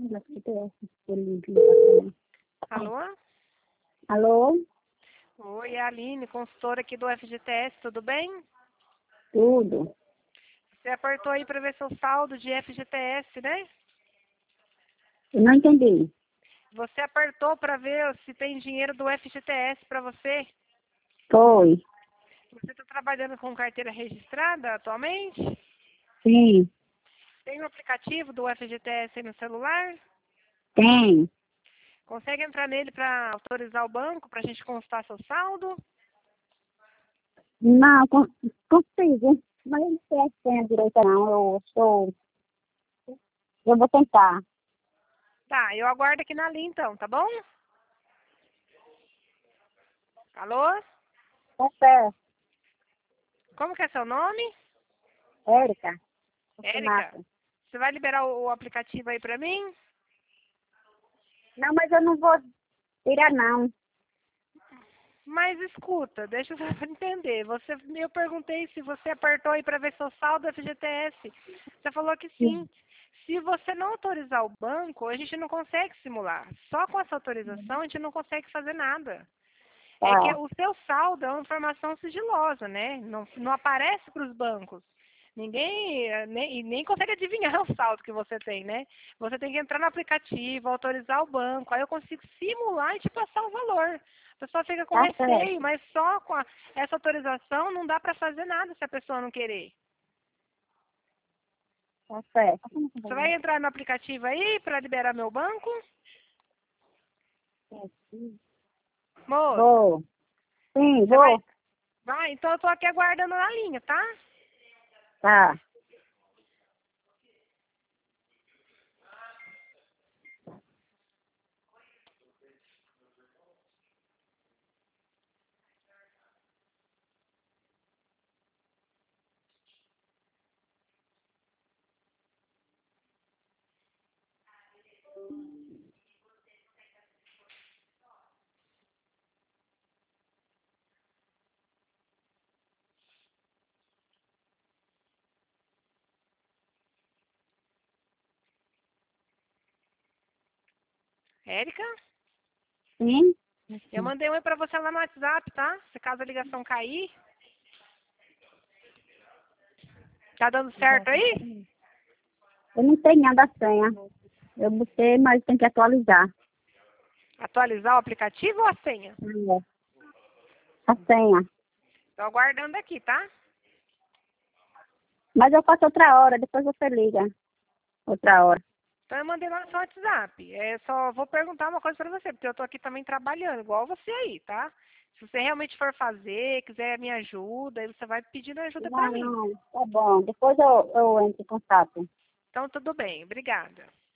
Alô? Alô? Oi, é a Aline, consultora aqui do FGTS, tudo bem? Tudo. Você apertou aí para ver seu saldo de FGTS, né? Eu não entendi. Você apertou para ver se tem dinheiro do FGTS para você? Foi. Você está trabalhando com carteira registrada atualmente? Sim. Tem um aplicativo do FGTS aí no celular? Tem. Consegue entrar nele para autorizar o banco para a gente consultar seu saldo? Não, consigo. Mas eu não sei se tem a direita, não. Eu vou tentar. Tá, eu aguardo aqui na linha então, tá bom? Alô? Tá certo. Como que é seu nome? Érica. Érica. Você vai liberar o aplicativo aí para mim? Não, mas eu não vou tirar, não. Mas escuta, deixa eu só entender. Eu perguntei se você apertou aí para ver seu saldo FGTS. Você falou que sim. Se você não autorizar o banco, a gente não consegue simular. Só com essa autorização a gente não consegue fazer nada. É que Tá. o seu saldo é uma informação sigilosa, né? Não aparece para os bancos. Ninguém nem consegue adivinhar o saldo que você tem, né? Você tem que entrar no aplicativo, autorizar o banco, aí eu consigo simular e te passar o valor. A pessoa fica com Tá receio, certo. mas só com essa autorização não dá para fazer nada se a pessoa não querer. Tá certo. Você vai entrar no aplicativo aí para liberar meu banco? Moça, Vou. Sim, você vai. vou. Vai, então eu tô aqui aguardando na linha, tá? Tá. Érica? Sim? Eu mandei um oi pra você lá no WhatsApp, tá? Se caso a ligação cair. Tá dando certo aí? Eu não tenho nada a senha. Eu botei, mas tem que atualizar. Atualizar o aplicativo ou a senha? É. A senha. Tô aguardando aqui, tá? Mas eu faço outra hora, depois você liga. Outra hora. Então eu mandei lá no seu WhatsApp. Só vou perguntar uma coisa pra você, porque eu tô aqui também trabalhando, igual você aí, tá? Se você realmente for fazer, quiser minha ajuda, aí você vai pedindo ajuda pra Não, mim. não, tá bom. Depois eu entro em contato. Então tudo bem, obrigada.